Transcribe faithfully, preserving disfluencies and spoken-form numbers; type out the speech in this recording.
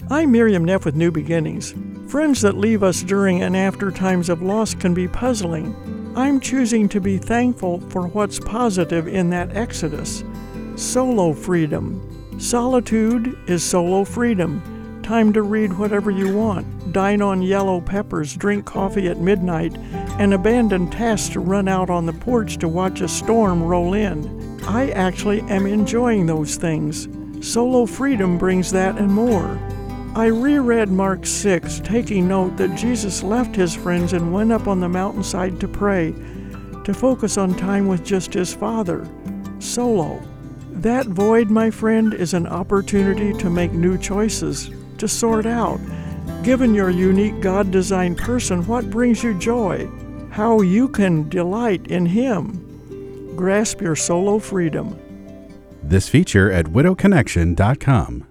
I'm Miriam Neff with New Beginnings. Friends that leave us during and after times of loss can be puzzling. I'm choosing to be thankful for what's positive in that exodus. Solo freedom. Solitude is solo freedom. Time to read whatever you want, dine on yellow peppers, drink coffee at midnight, and abandon tasks to run out on the porch to watch a storm roll in. I actually am enjoying those things. Solo freedom brings that and more. I reread Mark six, taking note that Jesus left his friends and went up on the mountainside to pray, to focus on time with just his Father. Solo. That void, my friend, is an opportunity to make new choices, to sort out, given your unique God-designed person, what brings you joy, how you can delight in Him. Grasp your solo freedom. This feature at widow connection dot com.